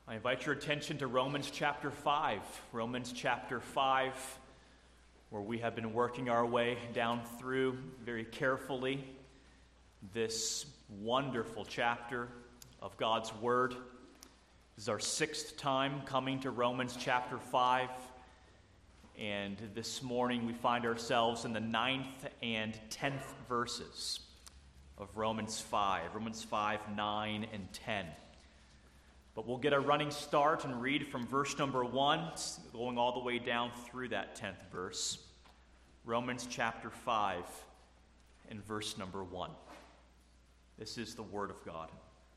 I invite your attention to Romans chapter 5. Romans chapter 5, where we have been working our way down through very carefully this wonderful chapter of God's Word. This is our sixth time coming to Romans chapter 5. And this morning we find ourselves in the 9th and 10th verses of Romans 5. Romans 5, 9, and 10. But we'll get a running start and read from verse number 1, going all the way down through that 10th verse. Romans chapter 5 and verse number 1. This is the Word of God.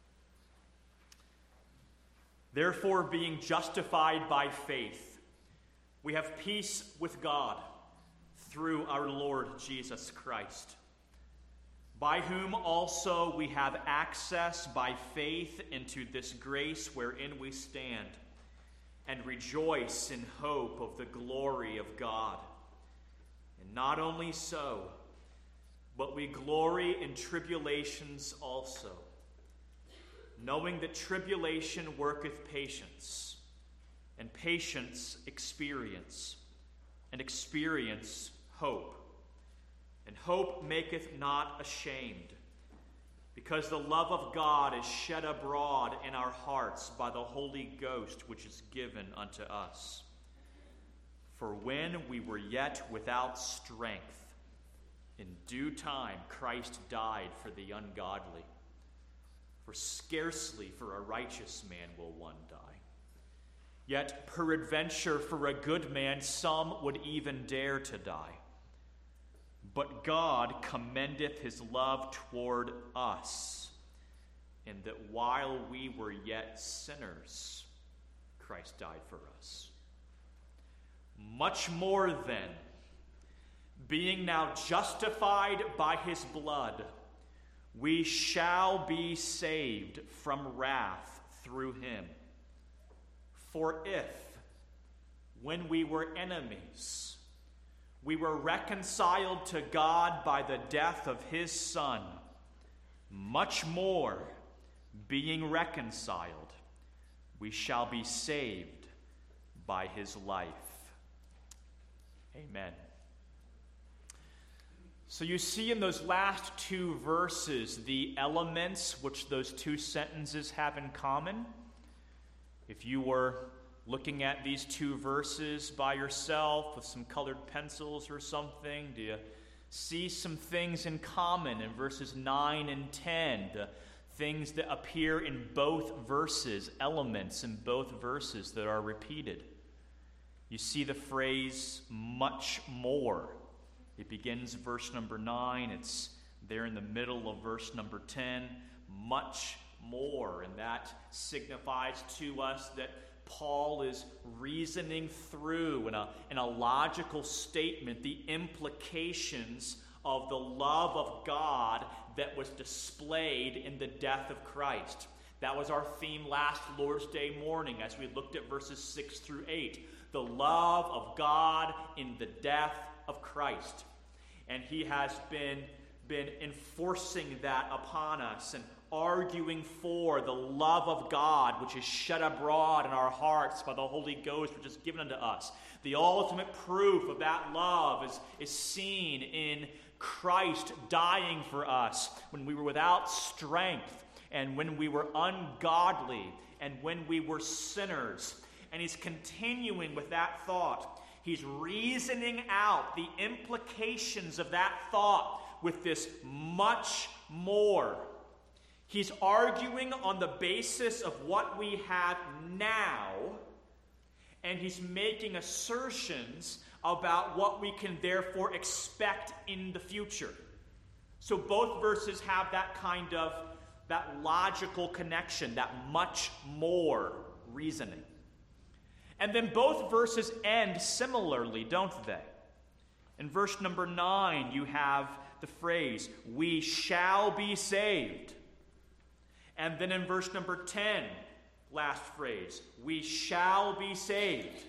Therefore, being justified by faith, we have peace with God through our Lord Jesus Christ, by whom also we have access by faith into this grace wherein we stand, and rejoice in hope of the glory of God. And not only so, but we glory in tribulations also, knowing that tribulation worketh patience, and patience experience, and experience hope. And hope maketh not ashamed, because the love of God is shed abroad in our hearts by the Holy Ghost, which is given unto us. For when we were yet without strength, in due time Christ died for the ungodly. For scarcely for a righteous man will one die. Yet peradventure for a good man some would even dare to die. But God commendeth his love toward us, in that while we were yet sinners, Christ died for us. Much more then, being now justified by his blood, we shall be saved from wrath through him. For if, when we were enemies, we were reconciled to God by the death of his Son, much more, being reconciled, we shall be saved by his life. Amen. So you see in those last two verses the elements which those two sentences have in common. If you were looking at these two verses by yourself with some colored pencils or something, do you see some things in common in verses 9 and 10? The things that appear in both verses, elements in both verses that are repeated. You see the phrase, much more. It begins verse number 9. It's there in the middle of verse number 10. Much more. And that signifies to us that Paul is reasoning through in a logical statement the implications of the love of God that was displayed in the death of Christ. That was our theme last Lord's Day morning as we looked at verses 6 through 8. The love of God in the death of Christ. And he has been enforcing that upon us and arguing for the love of God, which is shed abroad in our hearts by the Holy Ghost, which is given unto us. The ultimate proof of that love is seen in Christ dying for us when we were without strength and when we were ungodly and when we were sinners. And he's continuing with that thought. He's reasoning out the implications of that thought with this much more. He's arguing on the basis of what we have now, and he's making assertions about what we can therefore expect in the future. So both verses have that kind of, that logical connection, that much more reasoning. And then both verses end similarly, don't they? In verse number 9, you have the phrase, we shall be saved. And then in verse number 10, last phrase, we shall be saved.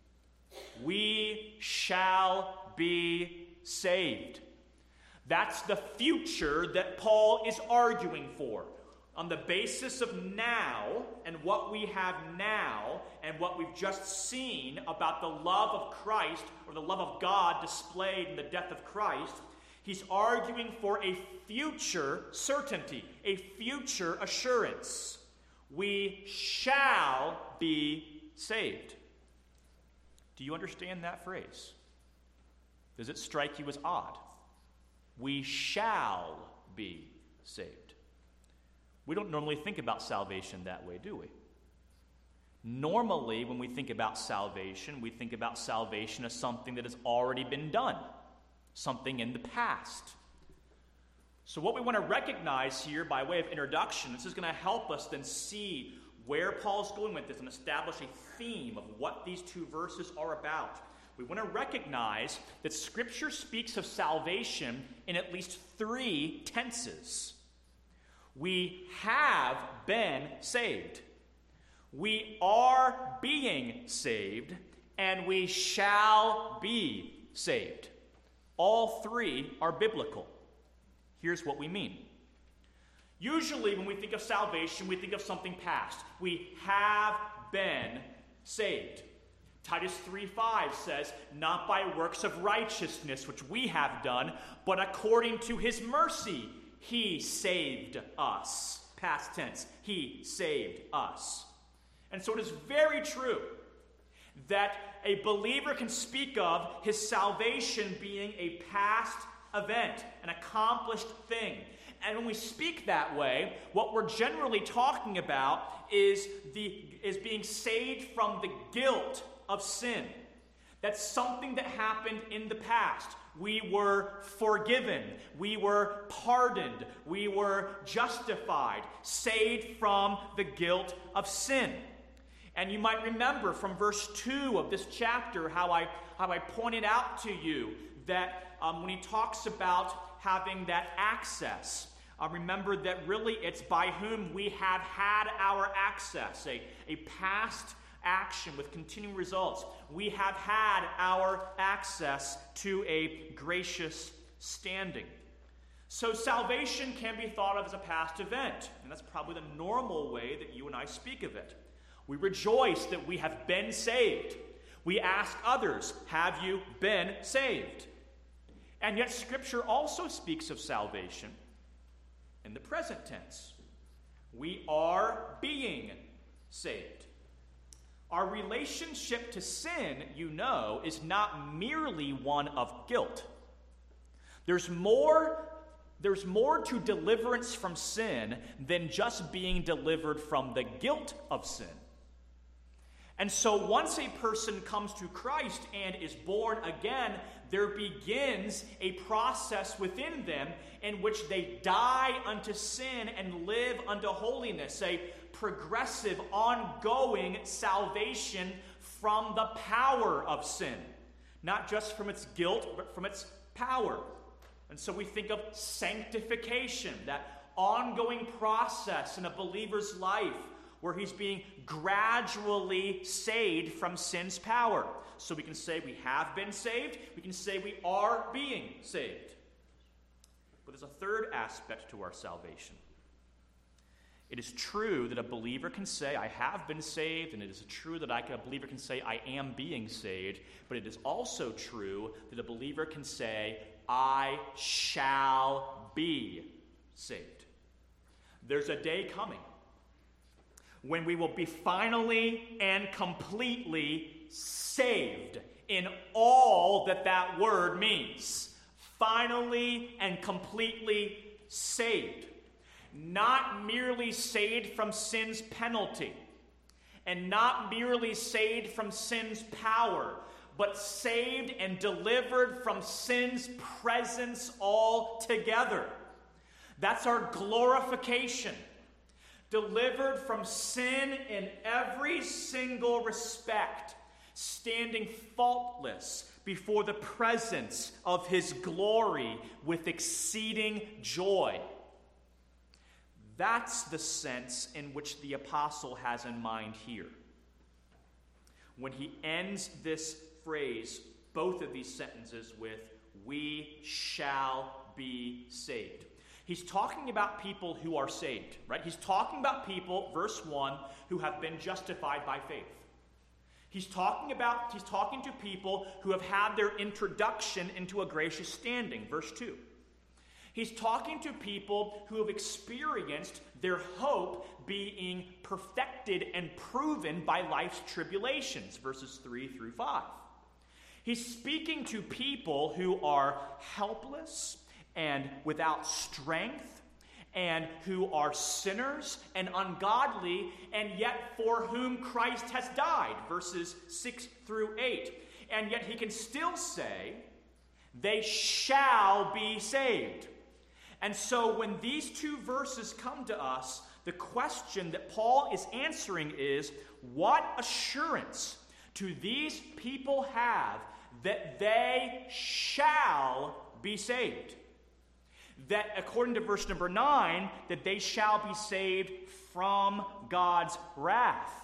We shall be saved. That's the future that Paul is arguing for. on the basis of now and what we have now and what we've just seen about the love of Christ or the love of God displayed in the death of Christ, he's arguing for a future certainty, a future assurance. We shall be saved. Do you understand that phrase? Does it strike you as odd? We shall be saved. We don't normally think about salvation that way, do we? Normally, when we think about salvation, we think about salvation as something that has already been done, something in the past. So what we want to recognize here by way of introduction, this is going to help us then see where Paul's going with this and establish a theme of what these two verses are about. We want to recognize that Scripture speaks of salvation in at least three tenses. We have been saved. We are being saved. And we shall be saved. All three are biblical. Here's what we mean. Usually when we think of salvation, we think of something past. We have been saved. Titus 3:5 says, not by works of righteousness which we have done, but according to his mercy, he saved us. Past tense, he saved us. And so it is very true that a believer can speak of his salvation being a past event, an accomplished thing. And when we speak that way, what we're generally talking about is being saved from the guilt of sin. That's something that happened in the past. We were forgiven. We were pardoned. We were justified, saved from the guilt of sin. And you might remember from verse 2 of this chapter how I pointed out to you that when he talks about having that access, remember that really it's by whom we have had our access, a past action with continuing results. We have had our access to a gracious standing. So salvation can be thought of as a past event, and that's probably the normal way that you and I speak of it. We rejoice that we have been saved. We ask others, have you been saved? And yet Scripture also speaks of salvation in the present tense. We are being saved. Our relationship to sin, you know, is not merely one of guilt. There's more to deliverance from sin than just being delivered from the guilt of sin. And so once a person comes to Christ and is born again, there begins a process within them in which they die unto sin and live unto holiness, a progressive, ongoing salvation from the power of sin. Not just from its guilt, but from its power. And so we think of sanctification, that ongoing process in a believer's life where he's being gradually saved from sin's power. So we can say we have been saved. We can say we are being saved. But there's a third aspect to our salvation. It is true that a believer can say, I have been saved, and it is true that a believer can say, I am being saved, but it is also true that a believer can say, I shall be saved. There's a day coming when we will be finally and completely saved in all that word means. Finally and completely saved. Not merely saved from sin's penalty, and not merely saved from sin's power, but saved and delivered from sin's presence altogether. That's our glorification. Delivered from sin in every single respect, standing faultless before the presence of his glory with exceeding joy. That's the sense in which the apostle has in mind here. When he ends this phrase, both of these sentences with, we shall be saved. He's talking about people who are saved, right? He's talking about people, verse 1, who have been justified by faith. He's talking to people who have had their introduction into a gracious standing, verse 2. He's talking to people who have experienced their hope being perfected and proven by life's tribulations, verses 3 through 5. He's speaking to people who are helpless and without strength, and who are sinners and ungodly, and yet for whom Christ has died, verses 6 through 8. And yet he can still say, they shall be saved. And so when these two verses come to us, the question that Paul is answering is, what assurance do these people have that they shall be saved? That according to verse number 9, that they shall be saved from God's wrath.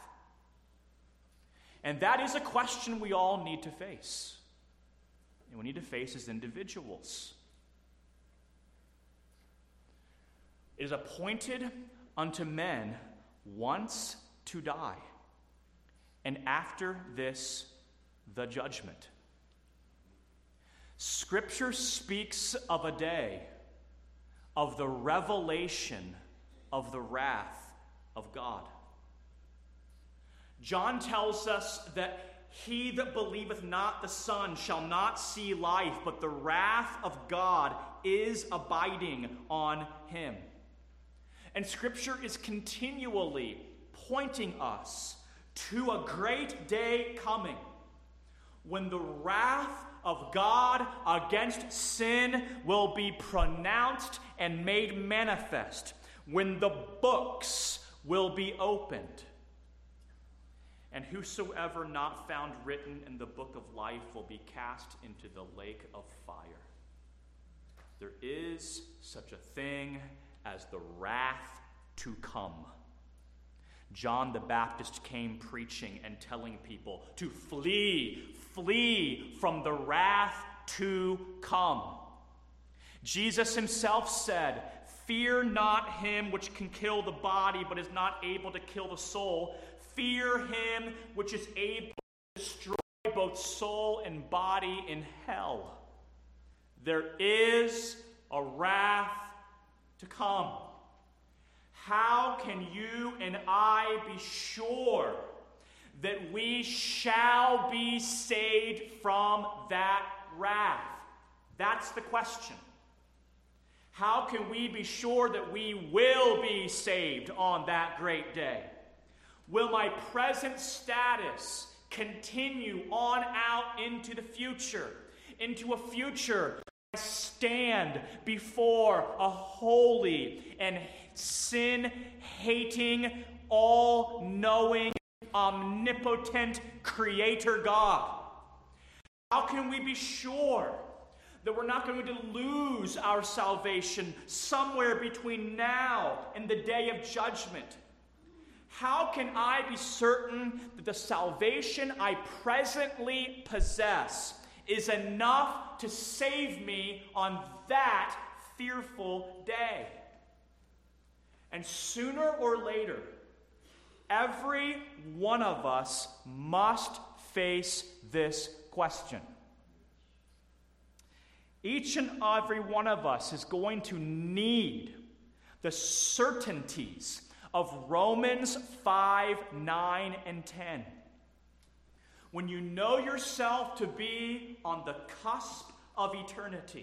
And that is a question we all need to face. And we need to face as individuals. It is appointed unto men once to die, and after this, the judgment. Scripture speaks of a day of the revelation of the wrath of God. John tells us that he that believeth not the Son shall not see life, but the wrath of God is abiding on him. And Scripture is continually pointing us to a great day coming when the wrath of God against sin will be pronounced and made manifest, when the books will be opened. And whosoever not found written in the book of life will be cast into the lake of fire. There is such a thing as the wrath to come. John the Baptist came preaching and telling people to flee from the wrath to come. Jesus himself said, fear not him which can kill the body, but is not able to kill the soul. Fear him which is able to destroy both soul and body in hell. There is a wrath to come. How can you and I be sure that we shall be saved from that wrath? That's the question. How can we be sure that we will be saved on that great day? Will my present status continue on out into the future, into a future I stand before a holy and sin-hating, all-knowing, omnipotent Creator God? How can we be sure that we're not going to lose our salvation somewhere between now and the day of judgment? How can I be certain that the salvation I presently possess is enough to save me on that fearful day? And sooner or later, every one of us must face this question. Each and every one of us is going to need the certainties of Romans 5, 9, and 10. When you know yourself to be on the cusp of eternity,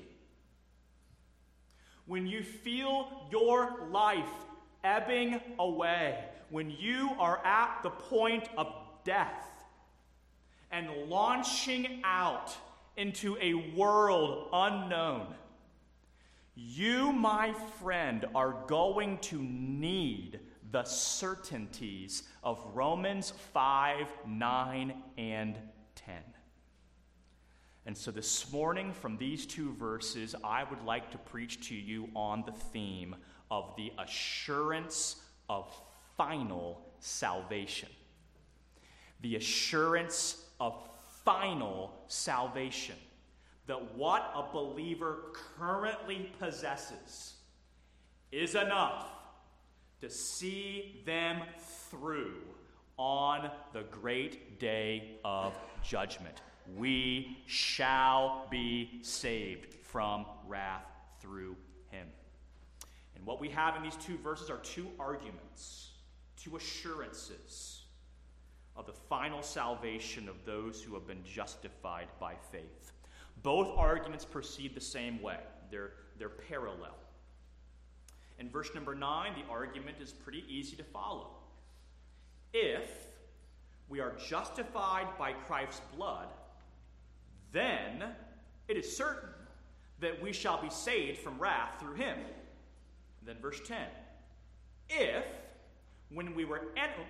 when you feel your life ebbing away, when you are at the point of death and launching out into a world unknown, you, my friend, are going to need the certainties of Romans 5, 9, and 10. And so this morning, from these two verses, I would like to preach to you on the theme of the assurance of final salvation. The assurance of final salvation. That what a believer currently possesses is enough to see them through on the great day of judgment. We shall be saved from wrath through him. And what we have in these two verses are two arguments, two assurances of the final salvation of those who have been justified by faith. Both arguments proceed the same way. They're parallel. In verse number 9, the argument is pretty easy to follow. If we are justified by Christ's blood, then it is certain that we shall be saved from wrath through him. And then verse 10. If, when we were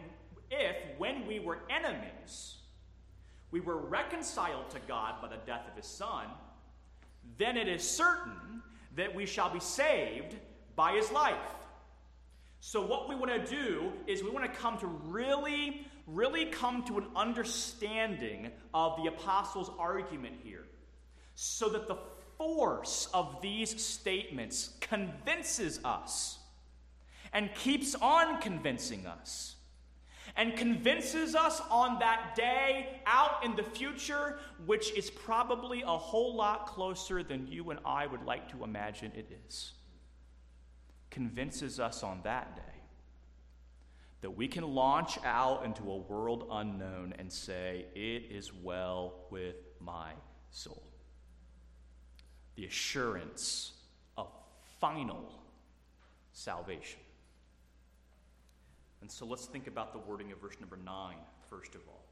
enemies, we were reconciled to God by the death of his Son, then it is certain that we shall be saved by his life. So what we want to do is we want to come to really come to an understanding of the apostles' argument here, so that the force of these statements convinces us and keeps on convincing us, and convinces us on that day out in the future, which is probably a whole lot closer than you and I would like to imagine it is. Convinces us on that day that we can launch out into a world unknown and say, it is well with my soul. The assurance of final salvation. And so let's think about the wording of verse number 9, first of all.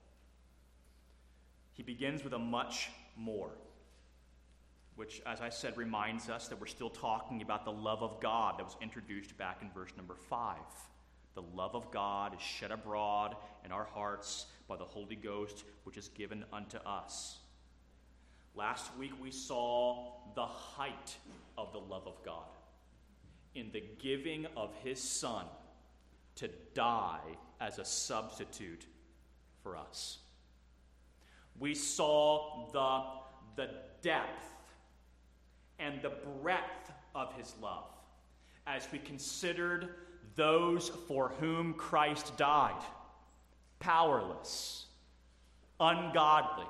He begins with a much more, which, as I said, reminds us that we're still talking about the love of God that was introduced back in verse number 5. The love of God is shed abroad in our hearts by the Holy Ghost, which is given unto us. Last week we saw the height of the love of God in the giving of his Son to die as a substitute for us. We saw the depth and the breadth of his love as we considered those for whom Christ died: powerless, ungodly,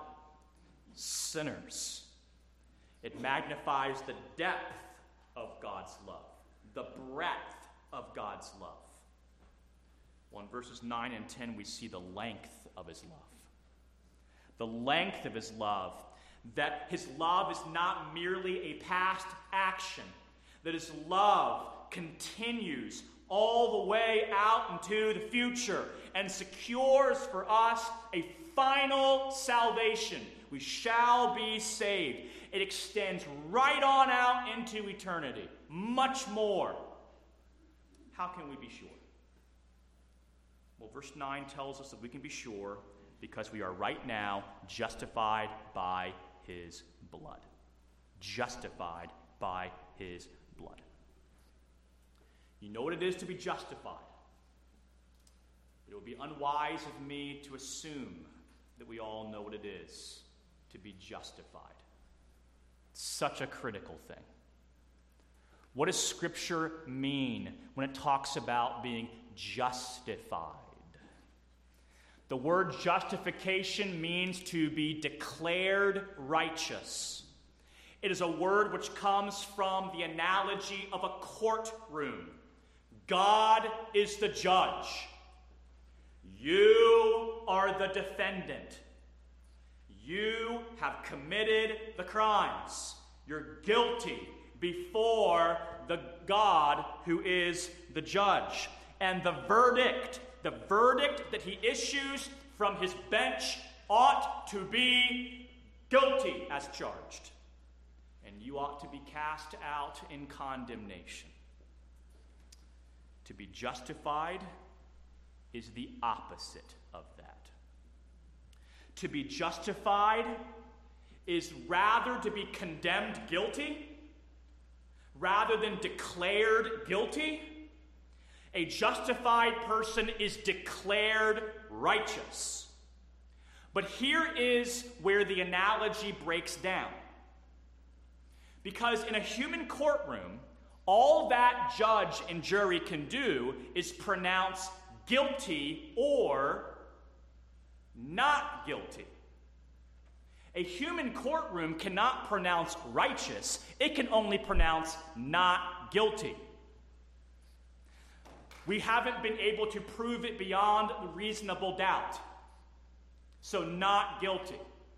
sinners. It magnifies the depth of God's love, the breadth of God's love. Well, in verses 9 and 10, we see the length of his love. The length of his love, that his love is not merely a past action, that his love continues all the way out into the future and secures for us a final salvation. We shall be saved. It extends right on out into eternity. Much more. How can we be sure? Well, verse 9 tells us that we can be sure because we are right now justified by his blood. Justified by his blood. You know what it is to be justified. It would be unwise of me to assume that we all know what it is to be justified. It's such a critical thing. What does Scripture mean when it talks about being justified? The word justification means to be declared righteous. It is a word which comes from the analogy of a courtroom. God is the judge. You are the defendant. You have committed the crimes. You're guilty before the God who is the judge. And the verdict that he issues from his bench ought to be guilty as charged. And you ought to be cast out in condemnation. To be justified is the opposite of that. To be justified is rather to be condemned guilty rather than declared guilty. A justified person is declared righteous. But here is where the analogy breaks down. Because in a human courtroom, All that judge and jury can do is pronounce guilty or not guilty. A human courtroom cannot pronounce righteous. It can only pronounce not guilty. We haven't been able to prove it beyond reasonable doubt. So not guilty.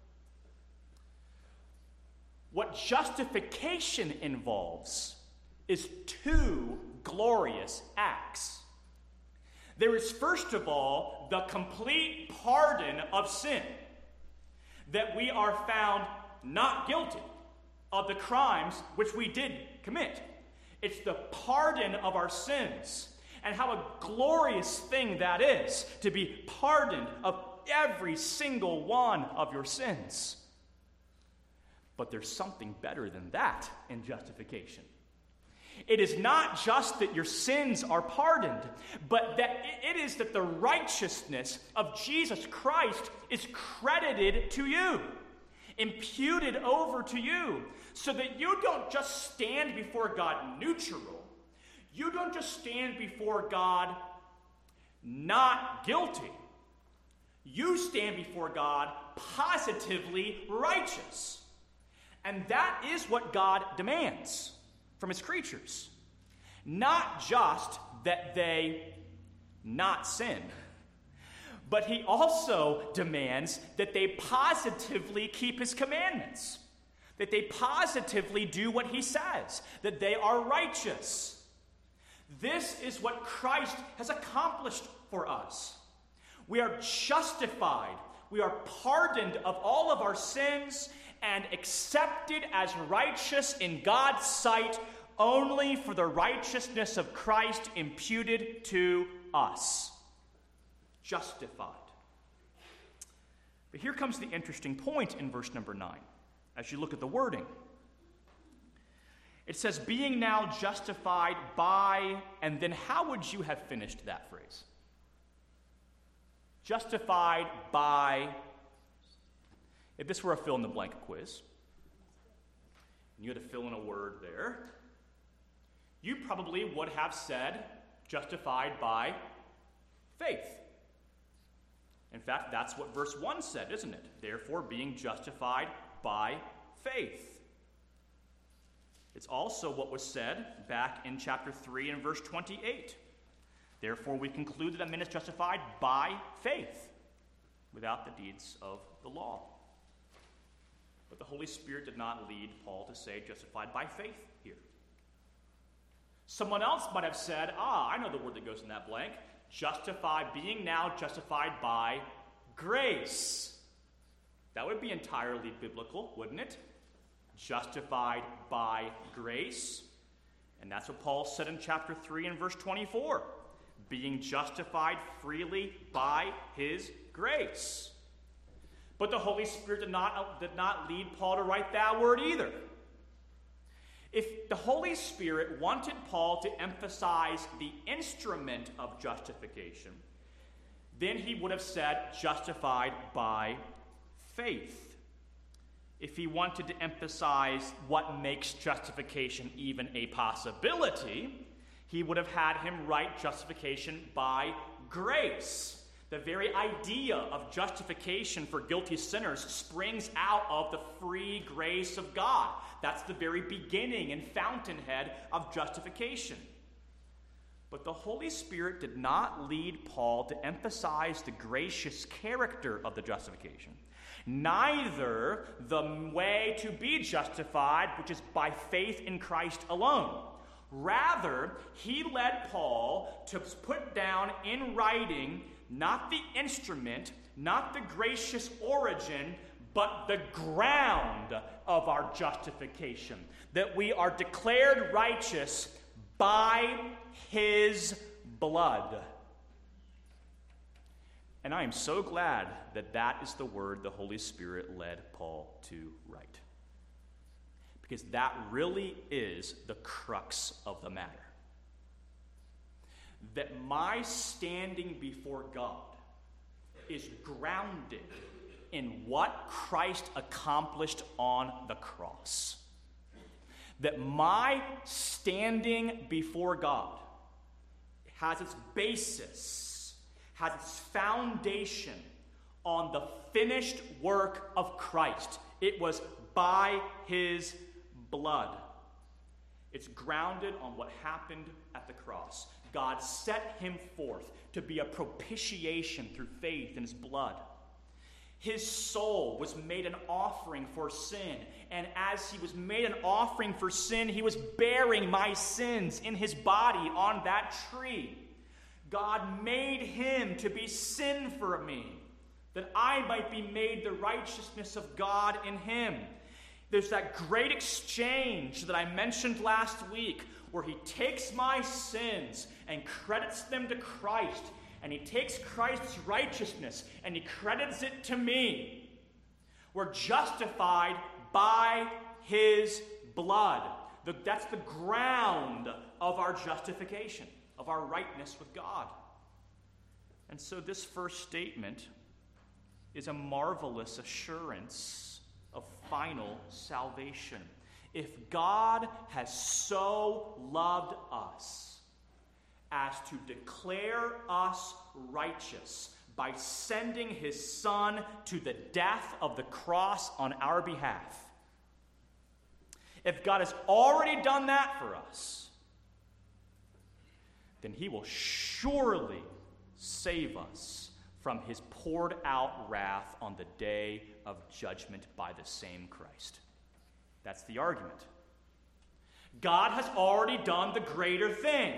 What justification involves is two glorious acts. There is, first of all, the complete pardon of sin, that we are found not guilty of the crimes which we did commit. It's the pardon of our sins. And how a glorious thing that is, to be pardoned of every single one of your sins. But there's something better than that in justification. It is not just that your sins are pardoned, but that it is that the righteousness of Jesus Christ is credited to you, imputed over to you, so that you don't just stand before God neutral. You don't just stand before God not guilty. You stand before God positively righteous. And that is what God demands from his creatures. Not just that they not sin, but he also demands that they positively keep his commandments, that they positively do what he says, that they are righteous. This is what Christ has accomplished for us. We are justified. We are pardoned of all of our sins and accepted as righteous in God's sight only for the righteousness of Christ imputed to us. Justified. But here comes the interesting point in verse number 9, as you look at the wording. It says, being now justified by, and then how would you have finished that phrase? Justified by. If this were a fill-in-the-blank quiz, and you had to fill in a word there, you probably would have said, justified by faith. In fact, that's what verse 1 said, isn't it? Therefore, being justified by faith. It's also what was said back in chapter 3 and verse 28. Therefore, we conclude that a man is justified by faith, without the deeds of the law. But the Holy Spirit did not lead Paul to say justified by faith here. Someone else might have said, I know the word that goes in that blank. Justified, being now justified by grace. That would be entirely biblical, wouldn't it? Justified by grace. And that's what Paul said in chapter 3 and verse 24. Being justified freely by his grace. But the Holy Spirit did not lead Paul to write that word either. If the Holy Spirit wanted Paul to emphasize the instrument of justification, then he would have said justified by faith. If he wanted to emphasize what makes justification even a possibility, he would have had him write justification by grace. The very idea of justification for guilty sinners springs out of the free grace of God. That's the very beginning and fountainhead of justification. But the Holy Spirit did not lead Paul to emphasize the gracious character of the justification. Neither the way to be justified, which is by faith in Christ alone. Rather, he led Paul to put down in writing not the instrument, not the gracious origin, but the ground of our justification. That we are declared righteous by his blood. And I am so glad that that is the word the Holy Spirit led Paul to write. Because that really is the crux of the matter. That my standing before God is grounded in what Christ accomplished on the cross. that my standing before God has its basis, has its foundation on the finished work of Christ. It was by his blood. It's grounded on what happened at the cross. God set him forth to be a propitiation through faith in his blood. His soul was made an offering for sin, and as he was made an offering for sin, he was bearing my sins in his body on that tree. God made him to be sin for me, that I might be made the righteousness of God in him. There's that great exchange that I mentioned last week, where he takes my sins and credits them to Christ, and he takes Christ's righteousness and he credits it to me. We're justified by his blood. That's the ground of our justification, of our rightness with God. And so this first statement is a marvelous assurance of final salvation. If God has so loved us as to declare us righteous by sending his Son to the death of the cross on our behalf, if God has already done that for us, then he will surely save us from his poured out wrath on the day of judgment by the same Christ. That's the argument. God has already done the greater thing.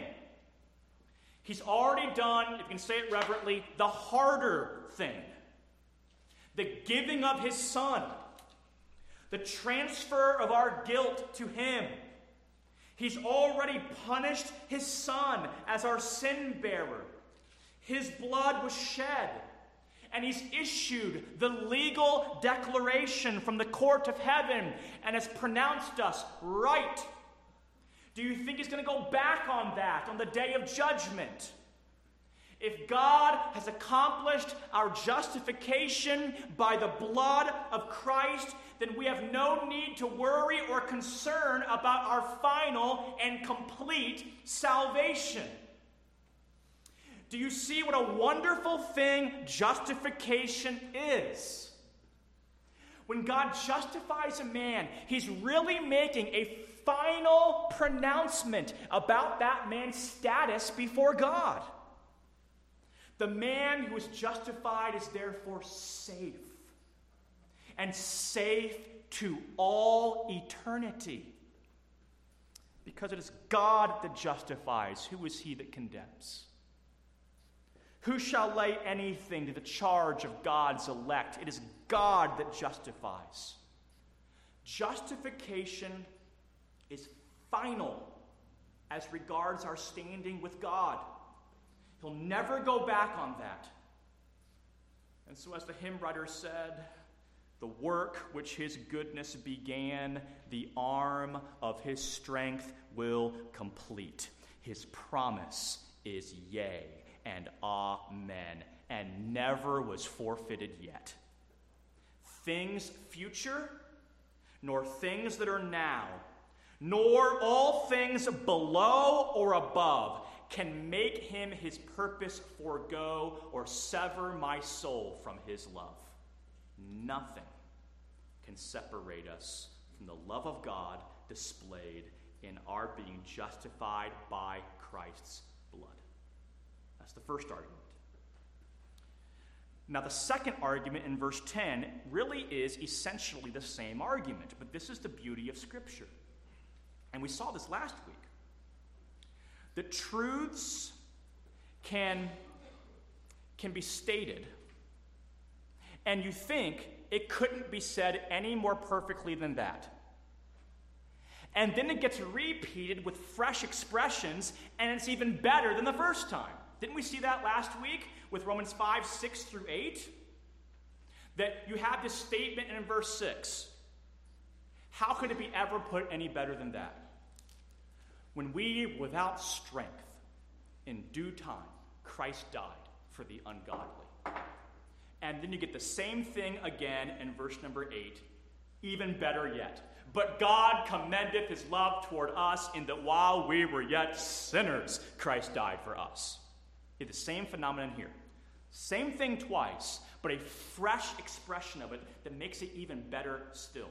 He's already done, if you can say it reverently, the harder thing. The giving of his Son. The transfer of our guilt to him. He's already punished his Son as our sin bearer. His blood was shed. And he's issued the legal declaration from the court of heaven and has pronounced us right. Do you think he's going to go back on that on the day of judgment? If God has accomplished our justification by the blood of Christ, then we have no need to worry or concern about our final and complete salvation. Do you see what a wonderful thing justification is? When God justifies a man, he's really making a final pronouncement about that man's status before God. The man who is justified is therefore safe, and safe to all eternity. Because it is God that justifies. Who is he that condemns? Who shall lay anything to the charge of God's elect? It is God that justifies. Justification is final as regards our standing with God. He'll never go back on that. And so, as the hymn writer said, the work which his goodness began, the arm of his strength will complete. His promise is yea and amen, and never was forfeited yet. Things future, nor things that are now, nor all things below or above can make him his purpose forego or sever my soul from his love. Nothing can separate us from the love of God displayed in our being justified by Christ's blood. That's the first argument. Now, the second argument in verse 10 really is essentially the same argument, but this is the beauty of Scripture. And we saw this last week. The truths can be stated, and you think it couldn't be said any more perfectly than that. And then it gets repeated with fresh expressions, and it's even better than the first time. Didn't we see that last week with Romans 5, 6 through 8? That you have this statement in verse 6. How could it be ever put any better than that? When we, without strength, in due time, Christ died for the ungodly. And then you get the same thing again in verse number 8. Even better yet. But God commendeth his love toward us in that while we were yet sinners, Christ died for us. It's the same phenomenon here. Same thing twice, but a fresh expression of it that makes it even better still.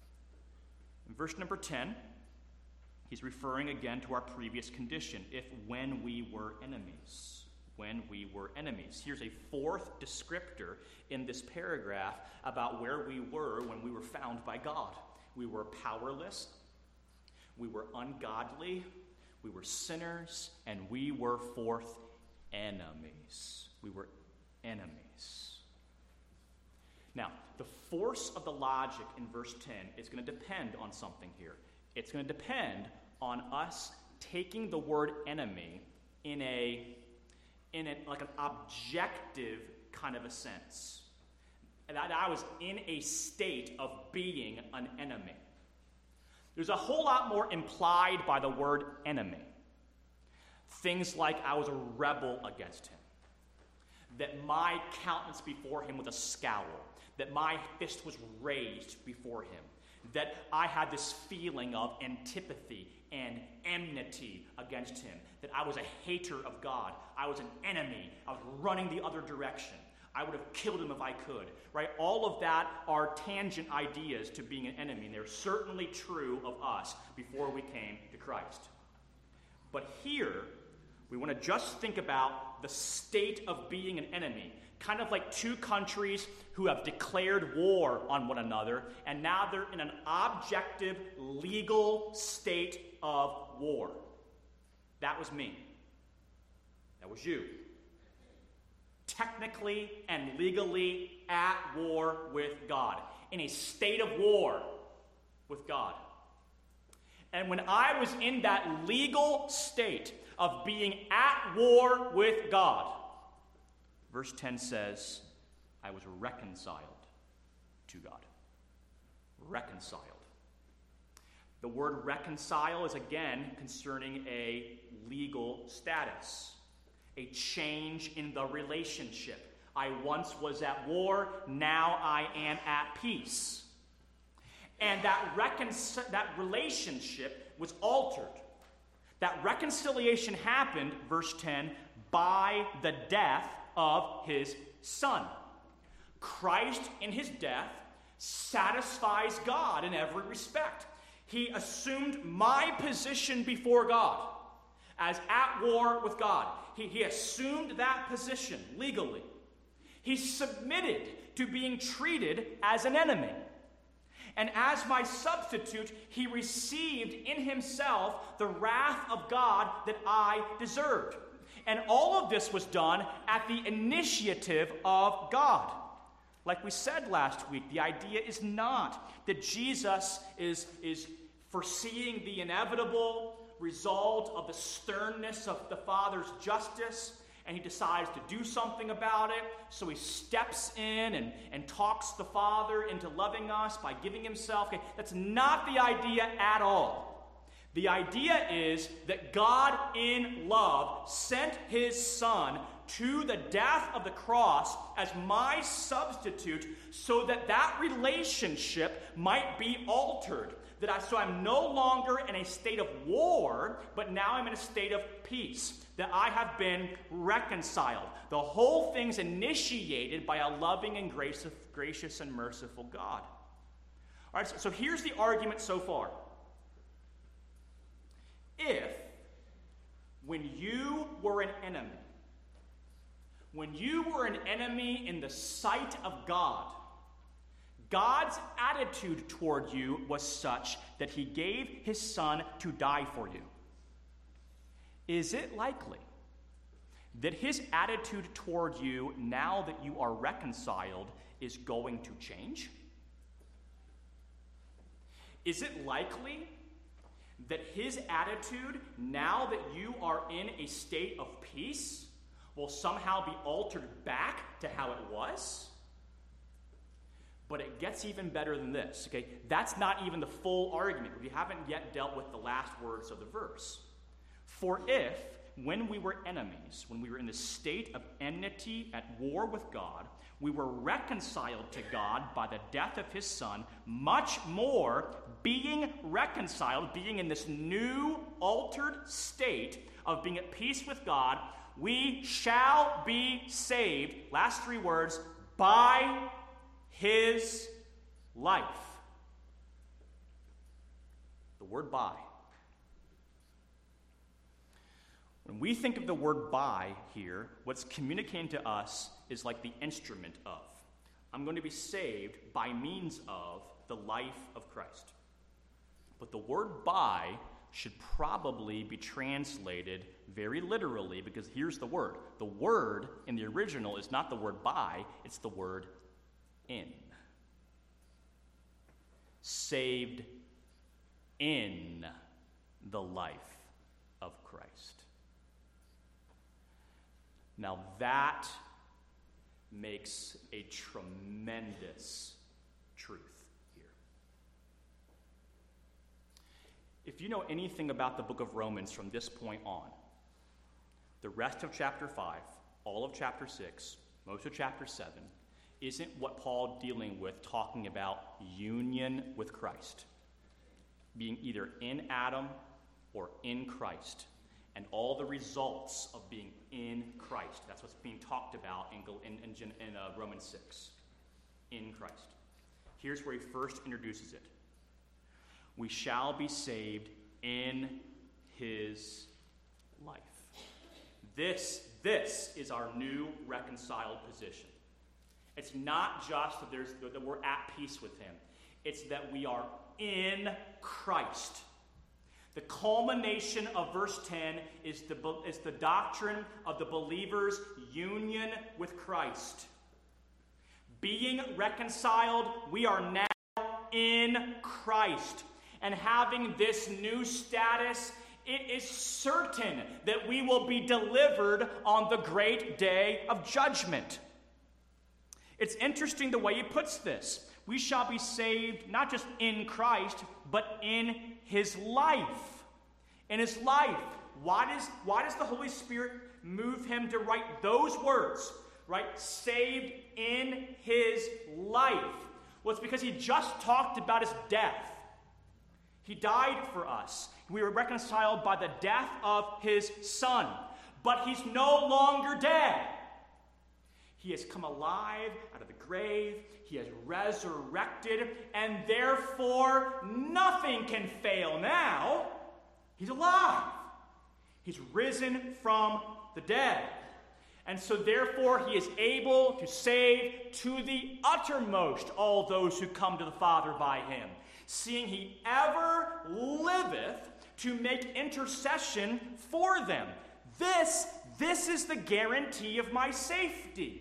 In verse number 10, he's referring again to our previous condition, when we were enemies. When we were enemies. Here's a fourth descriptor in this paragraph about where we were when we were found by God. We were powerless, we were ungodly, we were sinners, and we were fourth, enemies. We were enemies. Now, the force of the logic in verse 10 is going to depend on something here. It's going to depend on us taking the word enemy in like an objective kind of a sense. That I was in a state of being an enemy. There's a whole lot more implied by the word enemy. Things like I was a rebel against him, that my countenance before him was a scowl, that my fist was raised before him, that I had this feeling of antipathy and enmity against him, that I was a hater of God, I was an enemy, I was running the other direction. I would have killed him if I could, right? All of that are tangent ideas to being an enemy, and they're certainly true of us before we came to Christ. But here, we want to just think about the state of being an enemy, kind of like two countries who have declared war on one another, and now they're in an objective, legal state of war. That was me. That was you. Technically and legally at war with God, in a state of war with God. And when I was in that legal state of being at war with God, verse 10 says, I was reconciled to God. Reconciled. The word reconcile is again concerning a legal status. A change in the relationship. I once was at war, now I am at peace. And that relationship was altered. That reconciliation happened, verse 10, by the death of his Son. Christ, in his death, satisfies God in every respect. He assumed my position before God as at war with God. He assumed that position legally. He submitted to being treated as an enemy. And as my substitute, he received in himself the wrath of God that I deserved. And all of this was done at the initiative of God. Like we said last week, the idea is not that Jesus is foreseeing the inevitable result of the sternness of the Father's justice, and he decides to do something about it, so he steps in and talks the Father into loving us by giving himself. Okay, that's not the idea at all. The idea is that God in love sent his Son to the death of the cross as my substitute so that that relationship might be altered. So I'm no longer in a state of war, but now I'm in a state of peace. That I have been reconciled. The whole thing's initiated by a loving and gracious and merciful God. All right, so here's the argument so far. If, when you were an enemy in the sight of God, God's attitude toward you was such that he gave his Son to die for you, is it likely that his attitude toward you, now that you are reconciled, is going to change? Is it likely that his attitude, now that you are in a state of peace, will somehow be altered back to how it was? But it gets even better than this, okay? That's not even the full argument. We haven't yet dealt with the last words of the verse. For if, when we were enemies, when we were in the state of enmity at war with God, we were reconciled to God by the death of his Son, much more, being reconciled, being in this new altered state of being at peace with God, we shall be saved, last three words, by his life. The word by. When we think of the word by here, what's communicating to us is like the instrument of. I'm going to be saved by means of the life of Christ. But the word by should probably be translated very literally, because here's the word. The word in the original is not the word by, it's the word in. Saved in the life of Christ. Now that makes a tremendous truth here. If you know anything about the book of Romans from this point on, the rest of chapter 5, all of chapter 6, most of chapter 7, isn't what Paul dealing with talking about union with Christ, being either in Adam or in Christ, and all the results of being in Christ. That's what's being talked about in Romans 6, in Christ. Here's where he first introduces it. We shall be saved in his life. This is our new reconciled position. It's not just that we're at peace with him. It's that we are in Christ. The culmination of verse 10 is the doctrine of the believer's union with Christ. Being reconciled, we are now in Christ. And having this new status, it is certain that we will be delivered on the great day of judgment. It's interesting the way he puts this. We shall be saved not just in Christ, but in his life. In his life. Why does the Holy Spirit move him to write those words? Right? Saved in his life. Well, it's because he just talked about his death. He died for us. We were reconciled by the death of his Son. But he's no longer dead. He has come alive out of the grave. He has resurrected, and therefore nothing can fail now. He's alive. He's risen from the dead. And so therefore he is able to save to the uttermost all those who come to the Father by him, seeing he ever liveth to make intercession for them. This is the guarantee of my safety.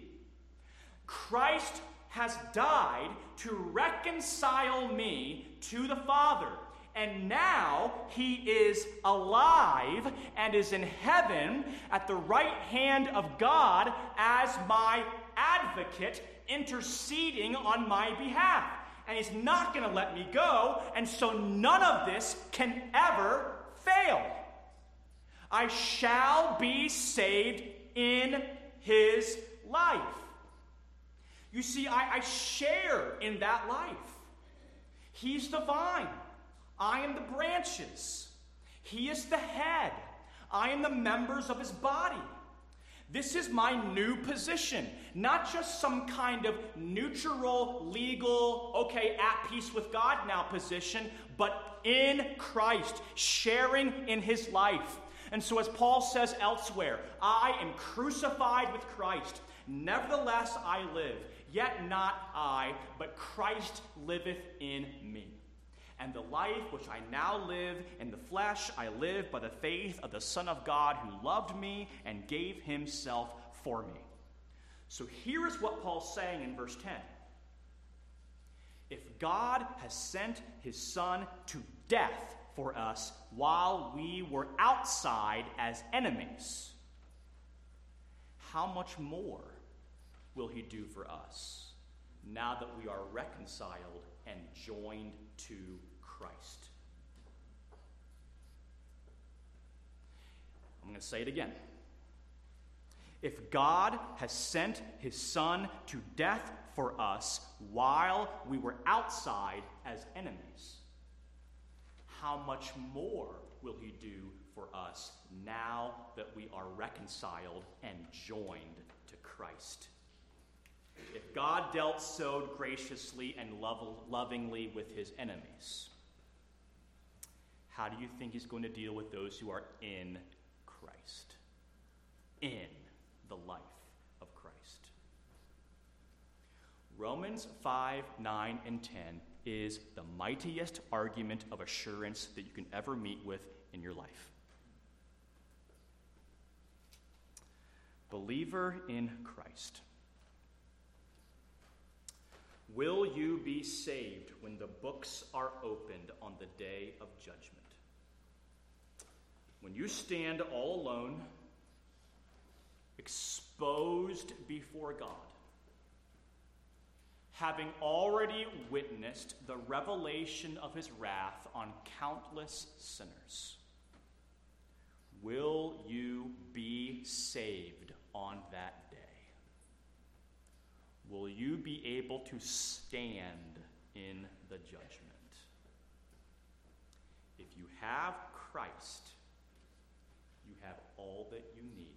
Christ has died to reconcile me to the Father. And now he is alive and is in heaven at the right hand of God as my advocate, interceding on my behalf. And he's not going to let me go, and so none of this can ever fail. I shall be saved in his life. You see, I share in that life. He's the vine. I am the branches. He is the head. I am the members of his body. This is my new position. Not just some kind of neutral, legal, at peace with God now position, but in Christ, sharing in his life. And so as Paul says elsewhere, I am crucified with Christ. Nevertheless I live, yet not I, but Christ liveth in me. And the life which I now live in the flesh, I live by the faith of the Son of God who loved me and gave himself for me. So here is what Paul's saying in verse 10. If God has sent his Son to death for us while we were outside as enemies, how much more will he do for us now that we are reconciled and joined to Christ? I'm going to say it again. If God has sent his Son to death for us while we were outside as enemies, how much more will he do for us now that we are reconciled and joined to Christ? If God dealt so graciously and lovingly with his enemies, how do you think he's going to deal with those who are in Christ? In the life of Christ. Romans 5, 9, and 10 is the mightiest argument of assurance that you can ever meet with in your life. Believer in Christ, will you be saved when the books are opened on the day of judgment? When you stand all alone, exposed before God, having already witnessed the revelation of his wrath on countless sinners, will you be saved on that day? Will you be able to stand in the judgment? If you have Christ, you have all that you need.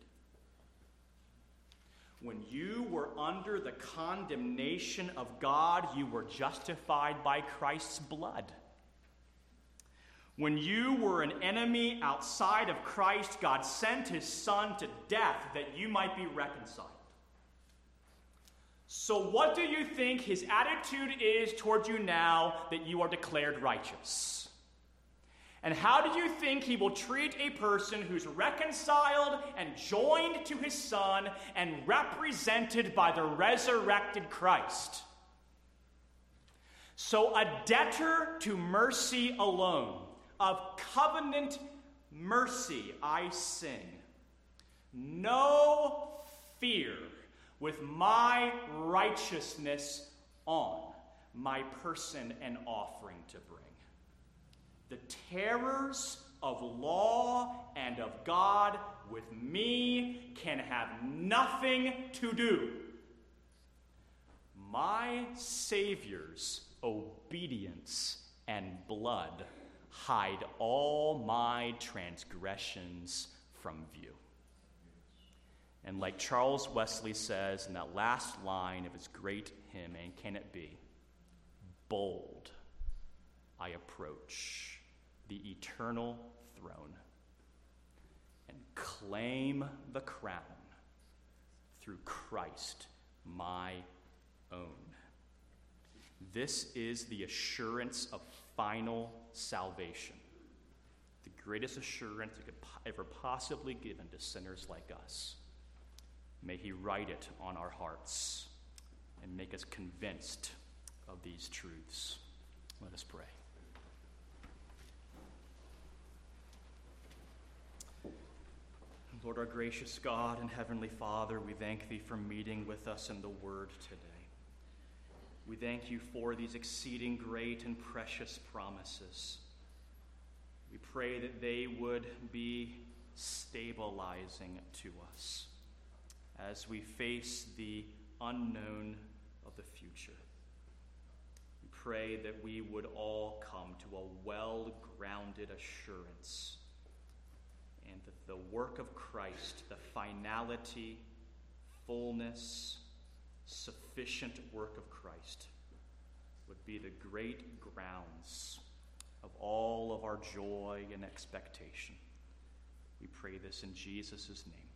When you were under the condemnation of God, you were justified by Christ's blood. When you were an enemy outside of Christ, God sent his Son to death that you might be reconciled. So what do you think his attitude is toward you now that you are declared righteous? And how do you think he will treat a person who's reconciled and joined to his Son and represented by the resurrected Christ? So a debtor to mercy alone, of covenant mercy I sing. No fear, with my righteousness on, my person and offering to bring. The terrors of law and of God with me can have nothing to do. My Savior's obedience and blood hide all my transgressions from view. And like Charles Wesley says in that last line of his great hymn, and can it be? Bold I approach the eternal throne and claim the crown through Christ my own. This is the assurance of final salvation, the greatest assurance that could ever possibly given to sinners like us. May he write it on our hearts and make us convinced of these truths. Let us pray. Lord, our gracious God and Heavenly Father, we thank thee for meeting with us in the Word today. We thank you for these exceeding great and precious promises. We pray that they would be stabilizing to us as we face the unknown of the future. We pray that we would all come to a well-grounded assurance, and that the work of Christ, the finality, fullness, sufficient work of Christ, would be the great grounds of all of our joy and expectation. We pray this in Jesus' name.